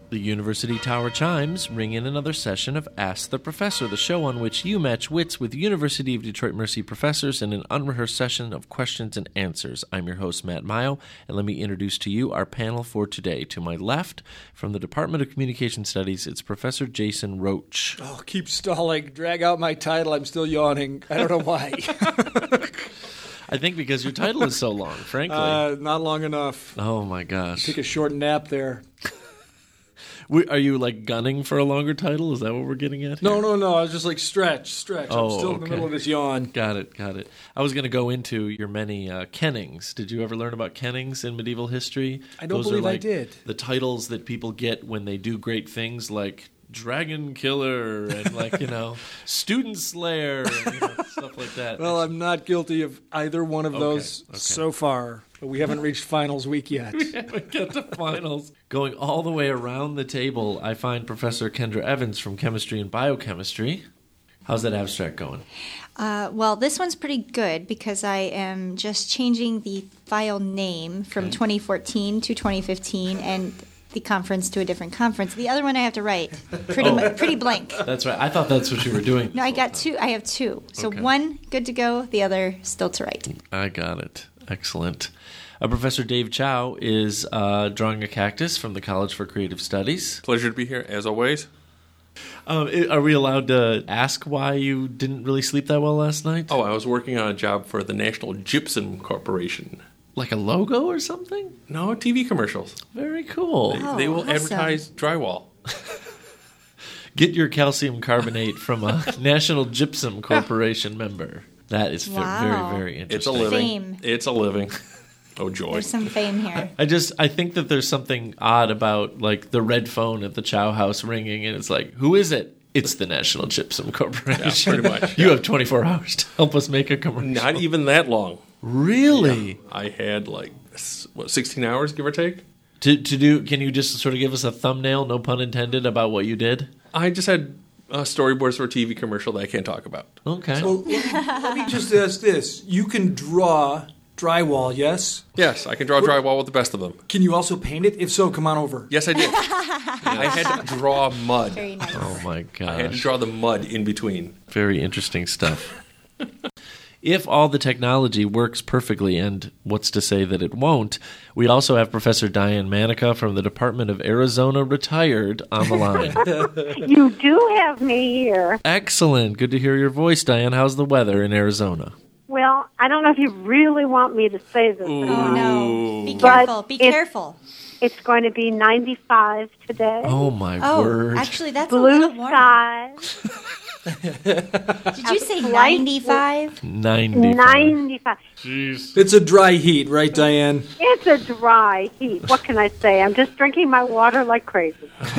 The University Tower chimes ring in another session of Ask the Professor, the show on which you match wits with University of Detroit Mercy professors in an unrehearsed session of questions and answers. I'm your host, Matt Mayo, and let me introduce to you our panel for today. To my left, from the Department of Communication Studies, it's Professor Jason Roach. Oh, keep stalling. Drag out my title. I'm still yawning. I don't know why. I think because your title is so long, frankly. Not long enough. Oh, my gosh. Take a short nap there. Are you, gunning for a longer title? Is that what we're getting at here? No. I was just stretch. Oh, I'm still in the middle of this yawn. Got it. I was going to go into your many kennings. Did you ever learn about kennings in medieval history? I don't believe I did. The titles that people get when they do great things like Dragon Killer and Student Slayer and stuff like that. Well, I'm not guilty of either one of those so far, but we haven't reached finals week yet. We haven't got to finals. Going all the way around the table, I find Professor Kendra Evans from Chemistry and Biochemistry. How's that abstract going? Well, this one's pretty good because I am just changing the file name from 2014 to 2015 and the conference to a different conference. The other one I have to write. Pretty blank. That's right. I thought that's what you were doing. No, I got two. I have two. So one good to go, the other still to write. I got it. Excellent. Professor Dave Chow is drawing a cactus from the College for Creative Studies. Pleasure to be here, as always. Are we allowed to ask why you didn't really sleep that well last night? Oh, I was working on a job for the National Gypsum Corporation. Like a logo or something? No, TV commercials. Very cool. They will advertise drywall. Get your calcium carbonate from a National Gypsum Corporation member. That is very, very interesting. It's a living. Fame. It's a living. Oh, joy. There's some fame here. I think that there's something odd about the red phone at the Chow House ringing, and it's like, who is it? It's the National Gypsum Corporation. Yeah, pretty much. You have 24 hours to help us make a commercial. Not even that long. Really? Yeah, I had 16 hours, give or take. To do? Can you just sort of give us a thumbnail, no pun intended, about what you did? I just had storyboards for a TV commercial that I can't talk about. Okay. So let me just ask this. You can draw drywall, yes? Yes, I can draw drywall with the best of them. Can you also paint it? If so, come on over. Yes, I did. I had to draw mud. Very nice. Oh, my gosh. I had to draw the mud in between. Very interesting stuff. If all the technology works perfectly, and what's to say that it won't, we also have Professor Diane Manica from the Department of Arizona, retired, on the line. You do have me here. Excellent. Good to hear your voice, Diane. How's the weather in Arizona? Well, I don't know if you really want me to say this. Oh, no. Be But careful. Be careful. It's going to be 95 today. Oh, my word. Actually, that's a Blue little warm. skies. Did you say 95? 95. 95. Jeez. It's a dry heat, right, Diane? It's a dry heat. What can I say? I'm just drinking my water like crazy.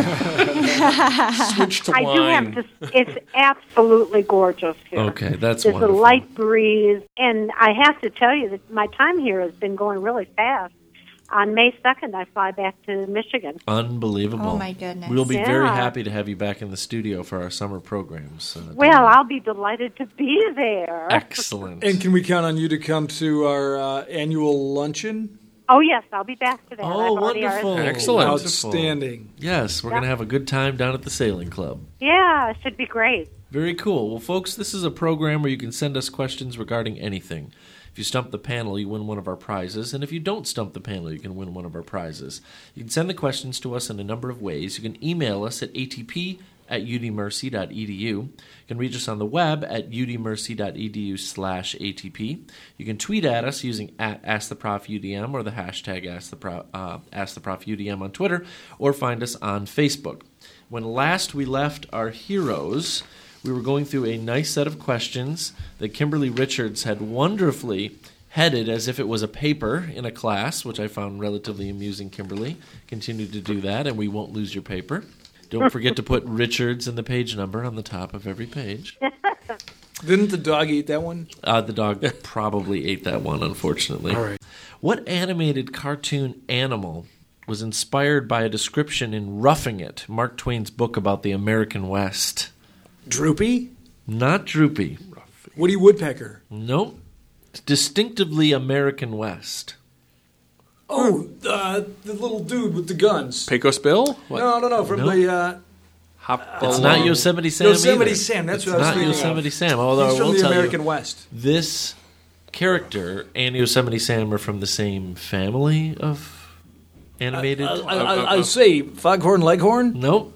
Switch to I wine. do have to. It's absolutely gorgeous here. Okay, that's There's wonderful. a light breeze, and I have to tell you that my time here has been going really fast. On May 2nd, I fly back to Michigan. Unbelievable. Oh, my goodness. We'll be very Yeah. happy to have you back in the studio for our summer programs. Well, I'll be delighted to be there. Excellent. And can we count on you to come to our annual luncheon? Oh, yes, I'll be back to that. Oh, I've already wonderful. RSVP'd. Excellent. Outstanding. Yes, we're going to have a good time down at the Sailing Club. Yeah, it should be great. Very cool. Well, folks, this is a program where you can send us questions regarding anything. If you stump the panel, you win one of our prizes. And if you don't stump the panel, you can win one of our prizes. You can send the questions to us in a number of ways. You can email us at atp@udmercy.edu. You can reach us on the web at udmercy.edu/atp. You can tweet at us using @AskTheProfUDM or the hashtag AskTheProfUDM on Twitter, or find us on Facebook. When last we left our heroes, we were going through a nice set of questions that Kimberly Richards had wonderfully headed as if it was a paper in a class, which I found relatively amusing, Kimberly. Continue to do that, and we won't lose your paper. Don't forget to put Richards and the page number on the top of every page. Didn't the dog eat that one? The dog probably ate that one, unfortunately. All right. What animated cartoon animal was inspired by a description in Roughing It, Mark Twain's book about the American West? Droopy? Not Droopy. Woody Woodpecker? Nope. Distinctively American West. Oh, the little dude with the guns. Pecos Bill? What? No. From the It's not Yosemite Sam Yosemite either. Sam. That's It's what I was not thinking Yosemite of. Sam. Although He's I from will the tell American you, West. this character and Yosemite Sam are from the same family of animated. I say Foghorn Leghorn, Nope.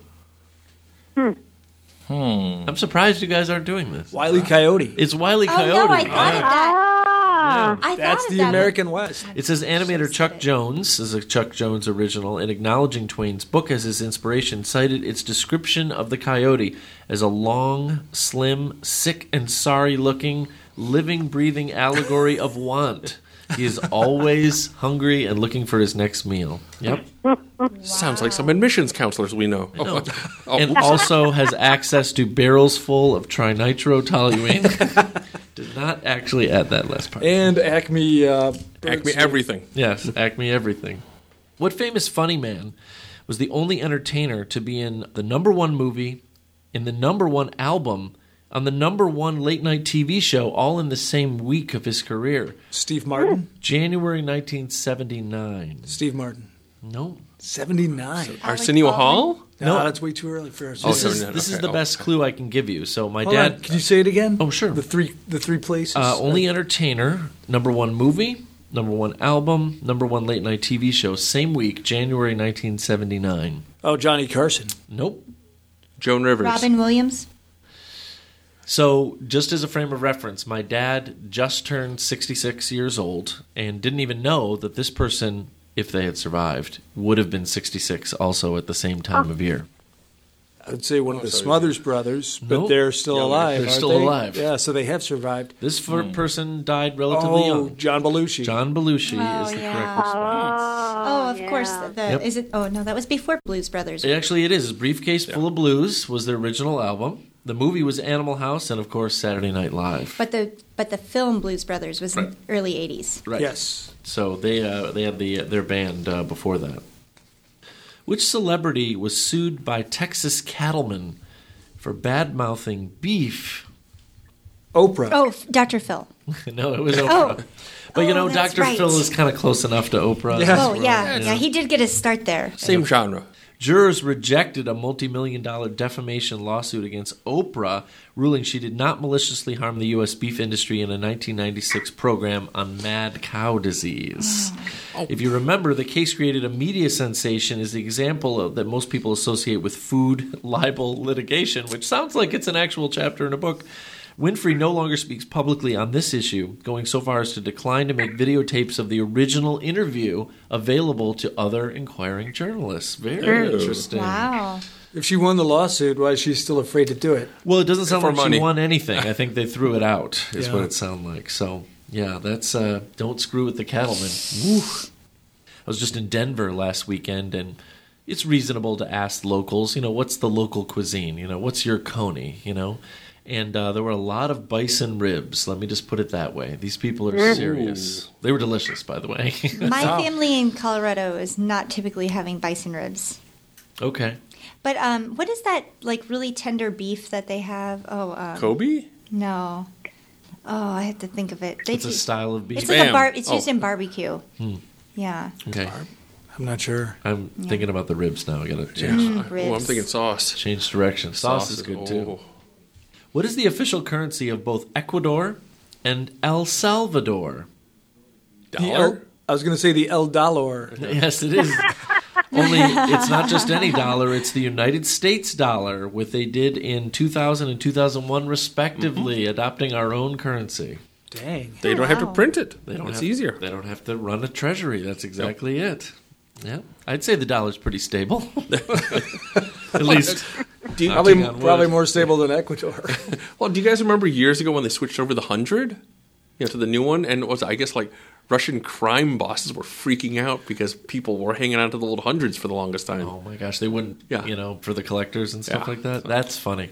I'm surprised you guys aren't doing this. Wile E. Coyote. It's Wile E. Oh Coyote. no, I thought of that. I That's thought of the that. American West. It says animator Chuck Jones is a Chuck Jones original, and acknowledging Twain's book as his inspiration, cited its description of the coyote as a long, slim, sick and sorry-looking, living, breathing allegory of want. He is always hungry and looking for his next meal. Yep. Sounds like some admissions counselors we know. And also has access to barrels full of trinitrotoluene. Did not actually add that last part. And Acme. Acme everything. Yes, Acme everything. What famous funny man was the only entertainer to be in the #1 movie, in the #1 album, on the #1 late-night TV show, all in the same week of his career? Steve Martin. January 1979. Steve Martin. No. 79. Arsenio Hall? No, that's way too early for us. This is okay. the best clue I can give you. So my Hold dad... on. Can you say it again? Oh, sure. The three places. Only entertainer, #1 movie, #1 album, #1 late-night TV show, same week, January 1979. Oh, Johnny Carson. Nope. Joan Rivers. Robin Williams. So, just as a frame of reference, my dad just turned 66 years old and didn't even know that this person, if they had survived, would have been 66 also at the same time of year. I would say one of the Smothers Brothers, but Nope. they're still alive. They're aren't still they? alive. Yeah, so they have survived. This person died relatively young. John Belushi. John Belushi Oh, is the yeah. correct response. Oh, of course. Yep. Is it? Oh no, that was before Blues Brothers. Actually, it is. Briefcase Full of Blues was their original album. The movie was Animal House, and of course Saturday Night Live. But the film Blues Brothers was in early '80s. Right. Yes. So they had their band before that. Which celebrity was sued by Texas cattlemen for bad-mouthing beef? Oprah. Oh, Dr. Phil. No, it was Oprah. But Oh, that's Dr. right. Phil is kind of close enough to Oprah. Yeah. Oh yeah, he did get his start there. Same genre. Jurors rejected a multi-million-dollar defamation lawsuit against Oprah, ruling she did not maliciously harm the U.S. beef industry in a 1996 program on mad cow disease. If you remember, the case created a media sensation as the example that most people associate with food libel litigation, which sounds like it's an actual chapter in a book. Winfrey no longer speaks publicly on this issue, going so far as to decline to make videotapes of the original interview available to other inquiring journalists. Very interesting. Wow. If she won the lawsuit, why is she still afraid to do it? Well, it doesn't sound For like money. she won anything. I think they threw it out, is Yeah. what it sounded like. So, yeah, that's don't screw with the cattlemen. Woo. I was just in Denver last weekend, and it's reasonable to ask locals, what's the local cuisine? What's your coney, And there were a lot of bison ribs. Let me just put it that way. These people are serious. They were delicious, by the way. My family in Colorado is not typically having bison ribs. Okay. But what is that like really tender beef that they have? Oh, Kobe? no. Oh, I have to think of it. It's a style of beef. It's like Bam. it's used in barbecue. Yeah. Okay. I'm not sure. I'm thinking about the ribs now. I got to change, Ribs. Oh, I'm thinking sauce. change direction. Sauce is good, too. Oh. What is the official currency of both Ecuador and El Salvador? Dollar? I was going to say the El Dollar. Yes, it is. Only it's not just any dollar, it's the United States dollar, what they did in 2000 and 2001 respectively, adopting our own currency. Dang. They don't have to Wow. print it. They don't It's have, easier. They don't have to run a treasury. That's exactly it. Yeah. I'd say the dollar's pretty stable. At least Probably, on wood. probably more stable than Ecuador. Well, do you guys remember years ago when they switched over the 100? To the new one? And it was, I guess, like Russian crime bosses were freaking out because people were hanging on to the old hundreds for the longest time. Oh my gosh, they wouldn't, Yeah. for the collectors and stuff Yeah. like that. That's funny.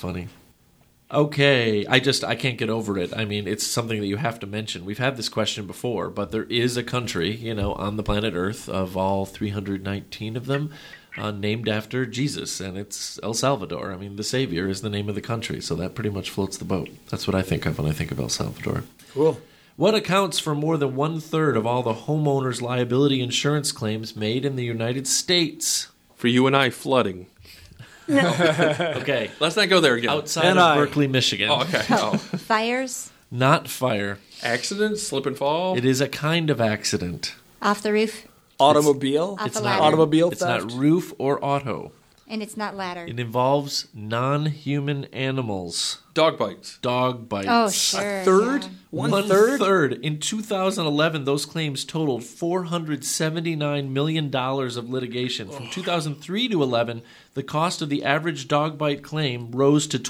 Okay, I can't get over it. I mean, it's something that you have to mention. We've had this question before, but there is a country, on the planet Earth, of all 319 of them, named after Jesus, and it's El Salvador. I mean, the Savior is the name of the country, so that pretty much floats the boat. That's what I think of when I think of El Salvador. Cool. What accounts for more than 1/3 of all the homeowners' liability insurance claims made in the United States? For you and I, flooding. Okay. Let's not go there again. Outside of Berkeley, Michigan. Oh, okay. Oh. Fires? Not fire. Accident? Slip and fall? It is a kind of accident. Off the roof? Automobile? Off It's a not ladder? Automobile It's theft? not roof or auto. And it's not ladder. It involves non-human animals. Dog bites. Dog bites. Oh, sure. Third? yeah. One-third. In 2011, those claims totaled $479 million of litigation. From 2003 to 11, the cost of the average dog bite claim rose to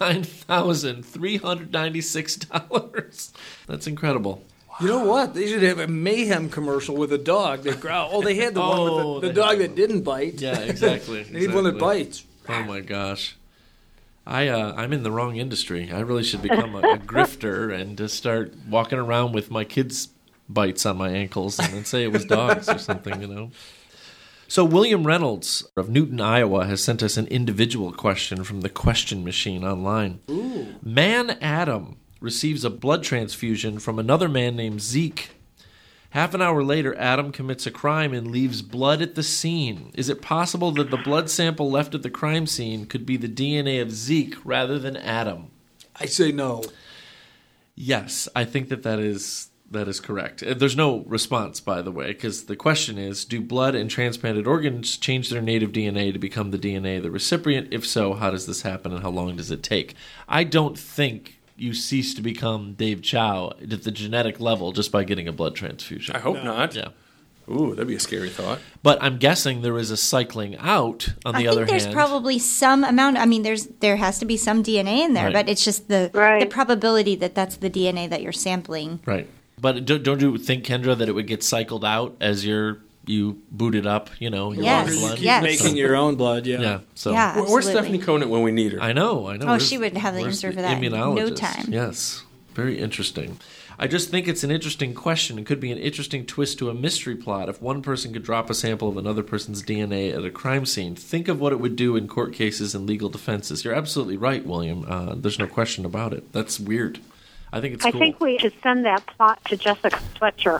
$29,396. That's incredible. You know what? They should have a Mayhem commercial with a dog that growl. Oh, they had the one with the dog that didn't bite. Yeah, exactly. They need one that bites. Oh my gosh. I'm in the wrong industry. I really should become a grifter and just start walking around with my kids' bites on my ankles and then say it was dogs or something, you know. So William Reynolds of Newton, Iowa, has sent us an individual question from the question machine online. Ooh. Man Adam receives a blood transfusion from another man named Zeke. Half an hour later, Adam commits a crime and leaves blood at the scene. Is it possible that the blood sample left at the crime scene could be the DNA of Zeke rather than Adam? I say no. Yes, I think that is correct. There's no response, by the way, because the question is, do blood and transplanted organs change their native DNA to become the DNA of the recipient? If so, how does this happen and how long does it take? I don't think you cease to become Dave Chow at the genetic level just by getting a blood transfusion. I hope not. Yeah. Ooh, that'd be a scary thought. But I'm guessing there is a cycling out on the other hand. I think there's probably some amount. I mean, there has to be some DNA in there, Right. but it's just the probability that that's the DNA that you're sampling. Right. But don't you think, Kendra, that it would get cycled out as you boot it up, you know, your Yes, own blood? yes. Making your own blood, yeah. Yeah. So Yeah, Where's absolutely. Stephanie Conant when we need her? I know. Oh, she would have the where's answer for that in no immunologist? time. Yes. Very interesting. I just think it's an interesting question. It could be an interesting twist to a mystery plot if one person could drop a sample of another person's DNA at a crime scene. Think of what it would do in court cases and legal defenses. You're absolutely right, William. There's no question about it. That's weird. I think it's cool. I think we should send that plot to Jessica Fletcher.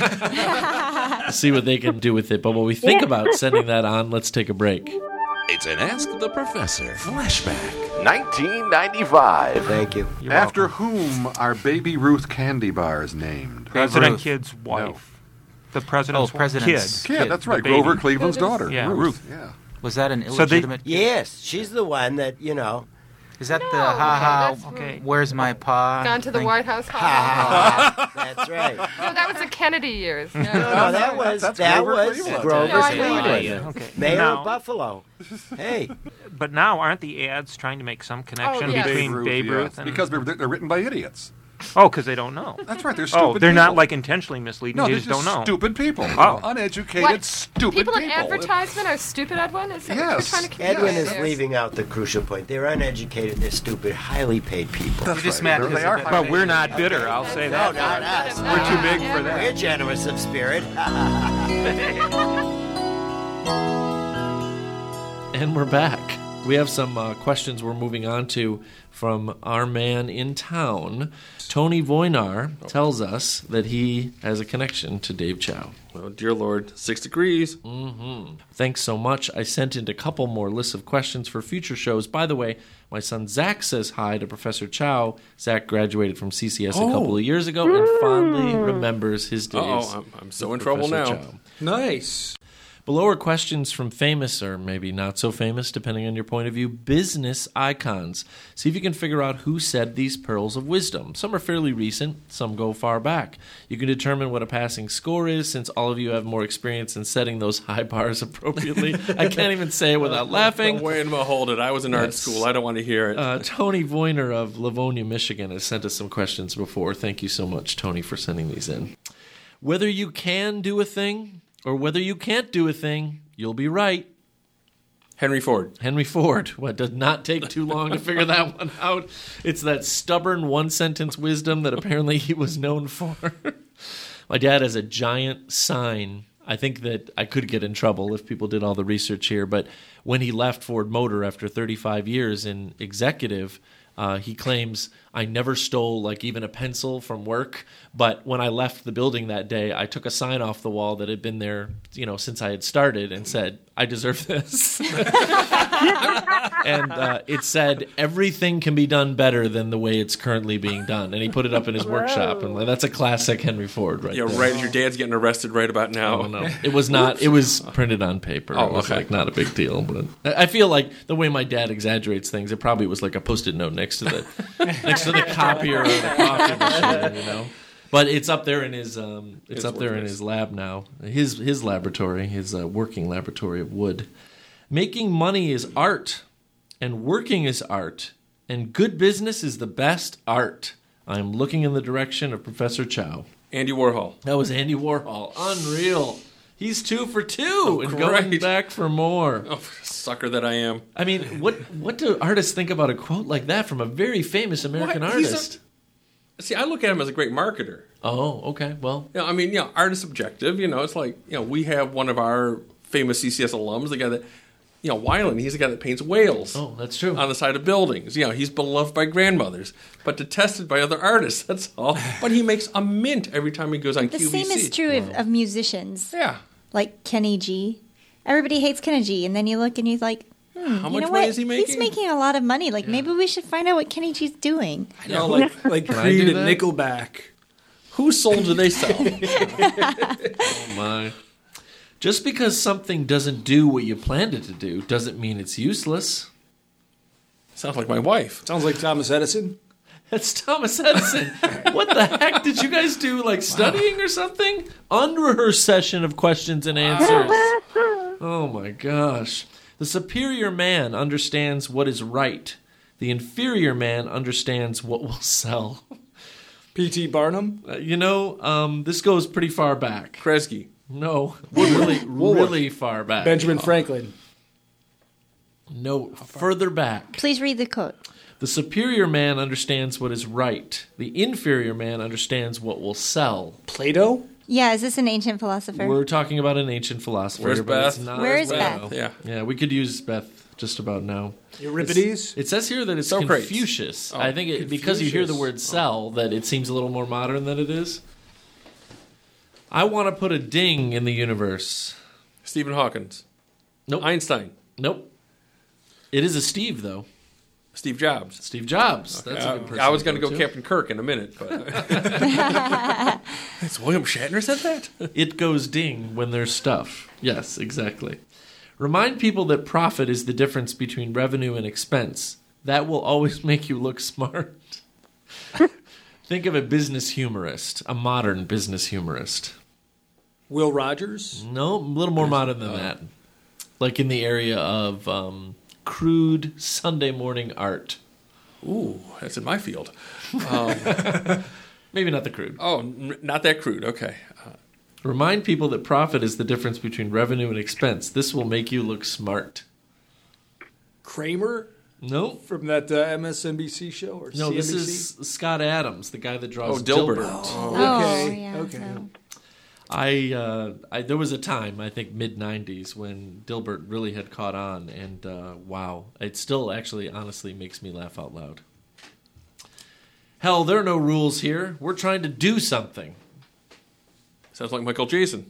See what they can do with it. But while we think about sending that on, let's take a break. It's an Ask the Professor flashback. 1995. Thank you. After whom are Baby Ruth candy bars named? President Kidd's wife. The president's president's Kid, that's right. the baby. Grover Cleveland's daughter. Yeah. Ruth. Yeah. Was that an So they- illegitimate? Yes, she's the one that, Is that the No, ha that's- Okay. Where's my pa? Gone to the thing? White House. That's right. No, that was the Kennedy years. No, No, that was That's Grover Cleveland. Grover No, I know. Cleveland, Okay. mayor Now- of Buffalo. Hey, But now aren't the ads trying to make some connection yes. between Babe Ruth and... Because they're written by idiots. Oh, because they don't know. That's right. They're stupid Oh, they're not people. like intentionally misleading. No, they they're just don't know. stupid people. Oh. Uneducated, What? stupid people people. in advertisement are stupid, Edwin? Is that what you're Yes. trying to communicate Edwin is there? leaving out the crucial point. They're uneducated, they're stupid, highly paid people. That's You're just right. mad They because are they're But we're not bitter, I'll say No, that. not us. We're too big for that. We're generous of spirit. And we're back. We have some questions we're moving on to from our man in town. Tony Voinar tells us that he has a connection to Dave Chow. Oh, dear Lord, 6 degrees. Thanks so much. I sent in a couple more lists of questions for future shows. By the way, my son Zach says hi to Professor Chow. Zach graduated from CCS a couple of years ago and fondly remembers his days. Uh-oh, I'm so with in trouble Professor now. Chow. Nice. Below are questions from famous, or maybe not so famous, depending on your point of view, business icons. See if you can figure out who said these pearls of wisdom. Some are fairly recent, some go far back. You can determine what a passing score is, since all of you have more experience in setting those high bars appropriately. I can't even say it without laughing. Wait a minute, hold it. I was in art Yes. school. I don't want to hear it. Tony Voinar of Livonia, Michigan, has sent us some questions before. Thank you so much, Tony, for sending these in. Whether you can do a thing or whether you can't do a thing, you'll be right. Henry Ford. Henry Ford. What, does not take too long to figure that one out. It's that stubborn one-sentence wisdom that apparently he was known for. My dad has a giant sign. I think that I could get in trouble if people did all the research here, but when he left Ford Motor after 35 years in executive, he claims, I never stole like even a pencil from work, but when I left the building that day, I took a sign off the wall that had been there, since I had started, and said, "I deserve this." And it said, "Everything can be done better than the way it's currently being done." And he put it up in his workshop, and that's a classic Henry Ford, right? Yeah, there. right. As your dad's getting arrested right about now. Oh, no, it was not. It was printed on paper. Oh, it was okay. like not a big deal, but I feel like the way my dad exaggerates things, it probably was like a Post-it note next to the copier or the coffee machine, But it's up there in his in his lab now. His laboratory, his working laboratory of wood. Making money is art, and working is art, and good business is the best art. I am looking in the direction of Professor Chow. Andy Warhol. That was Andy Warhol. Unreal. He's 2 for 2 and going back for more. Oh, sucker that I am. I mean, what do artists think about a quote like that from a very famous American artist? See, I look at him as a great marketer. Oh, okay. Well, art is subjective. It's like, we have one of our famous CCS alums, the guy that, Weiland, he's the guy that paints whales. Oh, that's true. On the side of buildings. He's beloved by grandmothers, but detested by other artists, that's all. But he makes a mint every time he goes on QVC. The same is true of musicians. Yeah. Like Kenny G. Everybody hates Kenny G, and then you look and he's like, how much money is he making? He's making a lot of money. Like, maybe we should find out what Kenny G's doing. I know, like Creed and Nickelback. Whose soul do they sell? Oh, my. Just because something doesn't do what you planned it to do doesn't mean it's useless. Sounds like my wife. Sounds like Thomas Edison. That's Thomas Edison. What the heck did you guys do, like studying or something? Unrehearsed session of questions and answers. Oh my gosh. The superior man understands what is right. The inferior man understands what will sell. P.T. Barnum? This goes pretty far back. Kresge. No, really far back. Benjamin Franklin. No, further back. Please read the quote. The superior man understands what is right. The inferior man understands what will sell. Plato? Yeah, is this an ancient philosopher? We're talking about an ancient philosopher. Where's Beth? Where is Beth? Yeah, we could use Beth just about now. Euripides? It says here that it's Socrates. Confucius. Oh, I think because you hear the word sell, that it seems a little more modern than it is. I want to put a ding in the universe. Stephen Hawkins. Nope. Einstein. Nope. It is a Steve, though. Steve Jobs. Steve Jobs. Okay. That's a good person. I was going to go to. Captain Kirk in a minute, but it's William Shatner said that. It goes ding when there's stuff. Yes, exactly. Remind people that profit is the difference between revenue and expense. That will always make you look smart. Think of a business humorist, a modern business humorist. Will Rogers? No, a little more modern than that. Like in the area of crude Sunday morning art. Ooh, that's in my field. Maybe not the crude. Oh, not that crude. Okay. Remind people that profit is the difference between revenue and expense. This will make you look smart. Kramer? No. From that MSNBC show or No, CNBC? this is Scott Adams, the guy that draws Dilbert. Okay. Oh, okay. no. There was a time, I think mid-90s, when Dilbert really had caught on, and wow, it still actually honestly makes me laugh out loud. Hell, there are no rules here. We're trying to do something. Sounds like Michael Jason.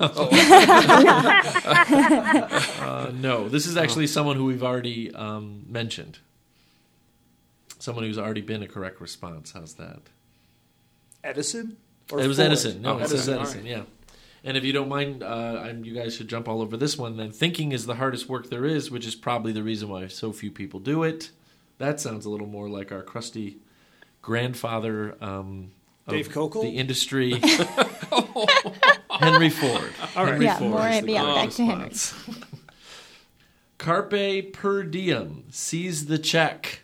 No, this is actually someone who we've already mentioned. Someone who's already been a correct response. How's that? Edison? Or It was Ford? Edison. No, it says Edison. Edison, All right. yeah. And if you don't mind, you guys should jump all over this one then. Thinking is the hardest work there is, which is probably the reason why so few people do it. That sounds a little more like our crusty grandfather Dave Kokel? the industry, Henry Ford. All right. Henry Yeah, Ford more is the back to Henry. response. Carpe per diem. Seize the check.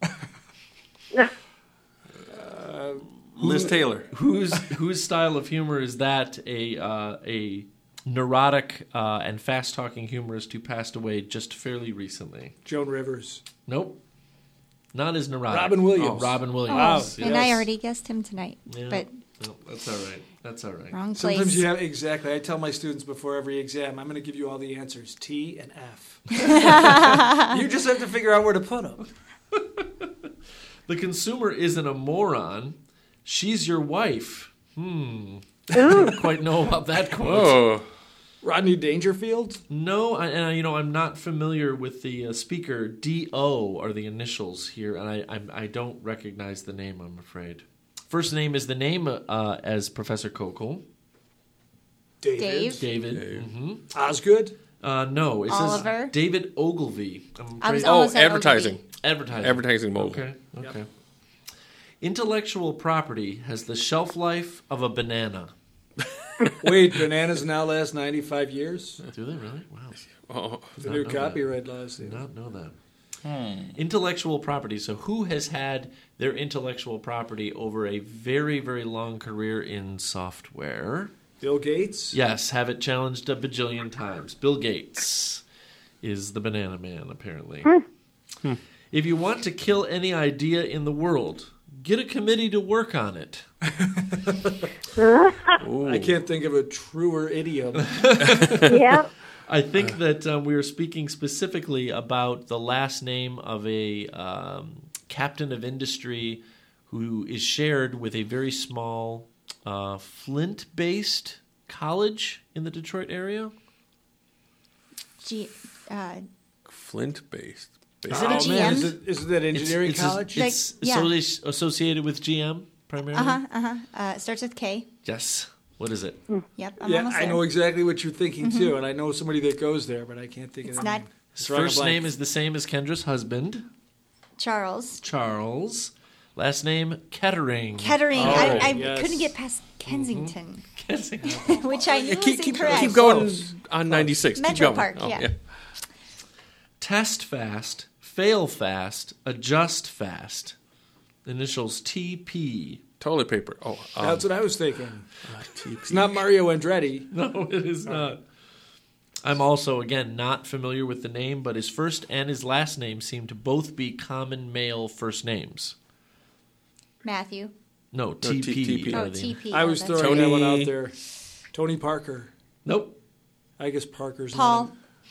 Liz Taylor. Whose style of humor is that? A neurotic and fast-talking humorist who passed away just fairly recently. Joan Rivers. Nope. Not as neurotic. Robin Williams. Oh, Robin Williams. Wow. Yes. And I already guessed him tonight, Yeah. but No, that's all right. That's all right. wrong place. Sometimes you have, exactly. I tell my students before every exam, I'm going to give you all the answers, T and F. You just have to figure out where to put them. The consumer isn't a moron. She's your wife. I don't quite know about that quote. Oh. Rodney Dangerfield? No, I'm not familiar with the speaker. D.O. are the initials here, and I don't recognize the name, I'm afraid. First name is the name as Professor Kokol. David. Mm-hmm. Osgood? No, it Oliver? says David Ogilvy. Advertising. Advertising. Advertising mogul. Okay. Yep. Intellectual property has the shelf life of a banana. Wait, bananas now last 95 years? Do they really? Wow. Oh. The new copyright laws. Did not know that. Intellectual property. So who has had their intellectual property over a very, very long career in software? Bill Gates? Yes, have it challenged a bajillion times. Bill Gates is the banana man, apparently. If you want to kill any idea in the world, get a committee to work on it. I can't think of a truer idiom. Yeah. I think that we were speaking specifically about the last name of a captain of industry who is shared with a very small Flint-based college in the Detroit area. Flint-based. Is it a GM? Is it that engineering college? It's associated with GM primarily. It starts with K. Yes. What is it? Yep. I'm almost I there. know exactly what you're thinking too, and I know somebody that goes there, but I can't think of It's it. not His first name is the same as Kendra's husband, Charles. Charles. Last name Kettering. Kettering. Oh, I yes. couldn't get past Kensington, Kensington. which I knew was Keep incorrect. going on 96. Metro Keep going. Park, Oh, yeah. Test fast, fail fast, adjust fast. Initials TP. Toilet paper. Oh, That's what I was thinking. It's not Mario Andretti. No, it is not. I'm also, again, not familiar with the name, but his first and his last name seem to both be common male first names. Matthew. No, TP. Oh, TP. I was that's throwing right. that one out there. Tony Parker. Nope. I guess Parker's Paul.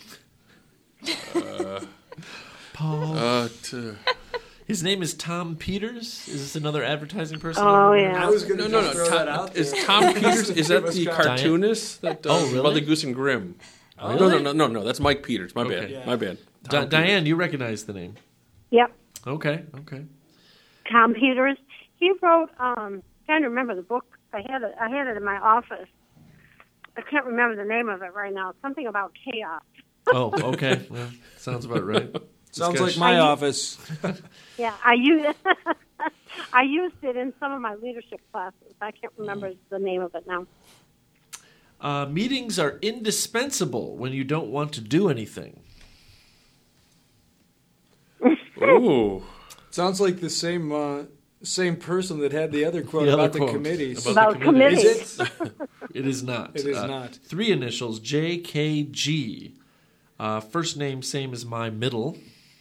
Paul. His name is Tom Peters. Is this another advertising person? Oh, yeah. I was going to No. throw that out Is there. Tom Peters? Is that Give the us cartoonist that does really? Mother Goose and Grimm? Really? No. That's Mike Peters. My bad. Yeah. My bad. Diane, you recognize the name. Yep. Okay. Tom Peters. He wrote. Trying to remember the book. I had it in my office. I can't remember the name of it right now. Something about chaos. Oh, okay. Well, sounds about right. Sounds like my office. Yeah, I used it in some of my leadership classes. I can't remember the name of it now. Meetings are indispensable when you don't want to do anything. Ooh. Sounds like the same person that had the other quote The other about the quote committees. About committees. Is it? It is not. It is not. 3 initials, JKG. First name, same as my middle.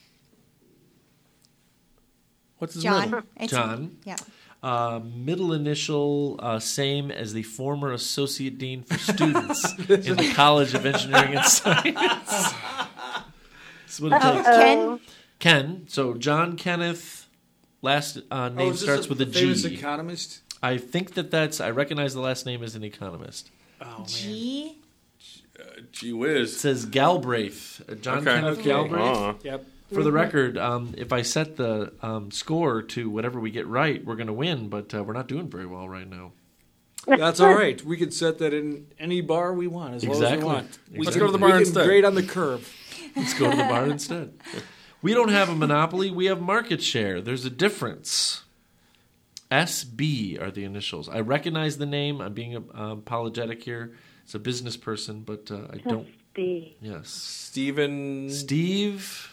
What's his John. middle? John. Yeah. Middle initial, same as the former associate dean for students in the College of Engineering and Science. That's what it takes. Ken. Ken. So John Kenneth. Last name starts with a G. Famous economist. I think I recognize the last name as an economist. Oh man. G. Gee It whiz. says Galbraith. John Kenneth Galbraith. Yep. For the record, if I set the score to whatever we get right, we're going to win, but we're not doing very well right now. That's all right. We could set that in any bar we want as well as we want. Let's go to the bar instead. Grade on the curve. Let's go to the bar instead. We don't have a monopoly. We have market share. There's a difference. SB are the initials. I recognize the name. I'm being apologetic here. It's a business person, but I don't. SB. Yes. Steve.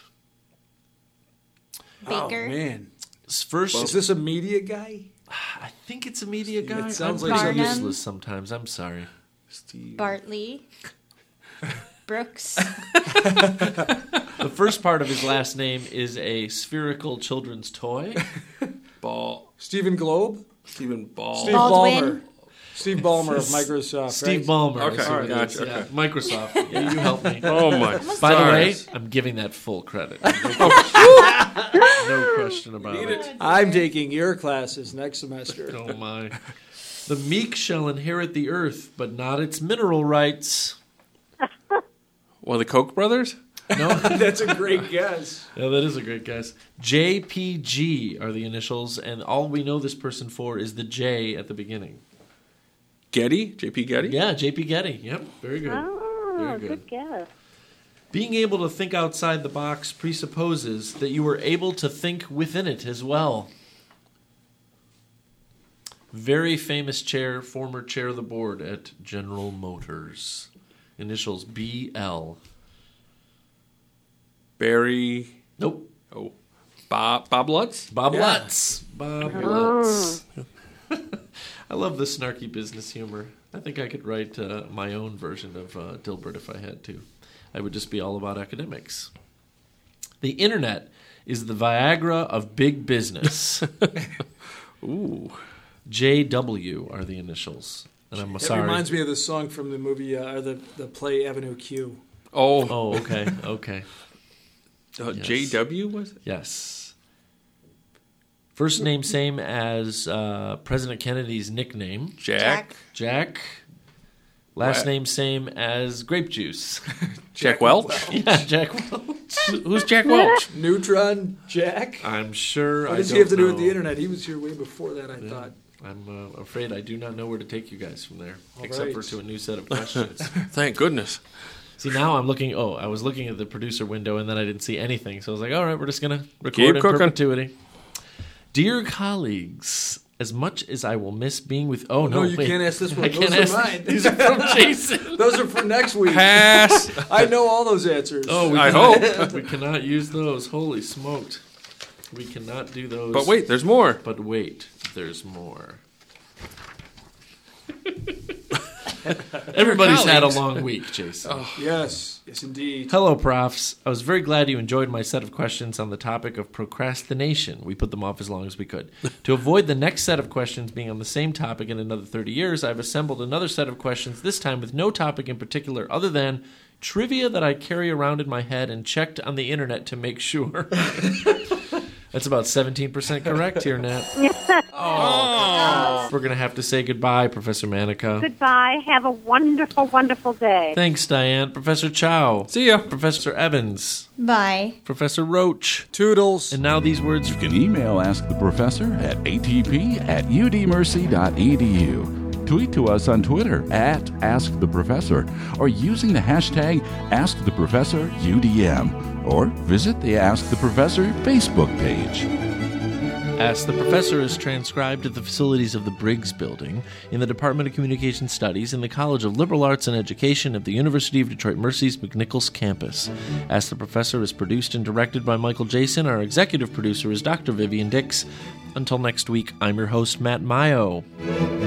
Baker. Oh man. First, Is this a media guy? I think it's a media guy. It sounds I'm like pretty Barnum. useless sometimes. I'm sorry. Steve. Bartley. Brooks. The first part of his last name is a spherical children's toy. Ball. Stephen Globe? Stephen Ball. Steve Baldwin. Ballmer. Steve Ballmer of Microsoft. Steve right? Ballmer. Okay, is who it gotcha, is, okay. yeah. Microsoft. Yeah, you help me. Oh my! By the way, stars. I'm giving that full credit. No question about it. I'm taking your classes next semester. Oh my. The meek shall inherit the earth, but not its mineral rights. One of the Koch brothers? No? That's a great guess. Yeah, that is a great guess. JPG are the initials, and all we know this person for is the J at the beginning. Getty? JP Getty? Yeah, JP Getty. Yep, very good. Oh, Very good. good guess. Being able to think outside the box presupposes that you were able to think within it as well. Very famous chair, former chair of the board at General Motors. Initials BL. Barry. Nope. Oh. Bob Lutz? Bob Yeah. Lutz. Bob Lutz. I love the snarky business humor. I think I could write my own version of Dilbert if I had to. I would just be all about academics. The internet is the Viagra of big business. Ooh. JW are the initials. And I'm It sorry. reminds me of the song from the movie, or the play Avenue Q. Oh. Oh, okay, okay. Yes. JW was it? Yes. First name same as President Kennedy's nickname. Jack. Jack. Last What? name same as grape juice. Jack Welch? Yeah, Jack Welch. Who's Jack Welch? Neutron Jack? I'm sure What I does don't he have to do with know. the internet? He was here way before that, I thought. I'm afraid I do not know where to take you guys from there, All except right. for to a new set of questions. Thank goodness. See, now I'm looking. Oh, I was looking at the producer window, and then I didn't see anything. So I was like, all right, we're just going to record Keep in cooking. perpetuity. Dear colleagues, as much as I will miss being with... Oh, no, you wait. can't ask this one. I Those can't are ask. mine. These are from Jason. Those are for next week. Pass. I know all those answers. Oh, I hope. We cannot use those. Holy smoked. We cannot do those. But wait, there's more. But wait, there's more. Everybody's had a long week, Jason. Oh. Yes, yes indeed. Hello, profs. I was very glad you enjoyed my set of questions on the topic of procrastination. We put them off as long as we could. To avoid the next set of questions being on the same topic in another 30 years, I've assembled another set of questions, this time with no topic in particular other than trivia that I carry around in my head and checked on the internet to make sure. That's about 17% correct here, Nat. Oh. We're going to have to say goodbye, Professor Manica. Goodbye. Have a wonderful, wonderful day. Thanks, Diane. Professor Chow. See ya. Professor Evans. Bye. Professor Roach. Toodles. And now these words. You can email Ask the Professor at atp@udmercy.edu. Tweet to us on Twitter at @AskTheProfessor or using the hashtag AskTheProfessorUDM. Or visit the Ask the Professor Facebook page. Ask the Professor is transcribed at the facilities of the Briggs Building in the Department of Communication Studies in the College of Liberal Arts and Education of the University of Detroit Mercy's McNichols campus. Ask the Professor is produced and directed by Michael Jason. Our executive producer is Dr. Vivian Dix. Until next week, I'm your host, Matt Mayo.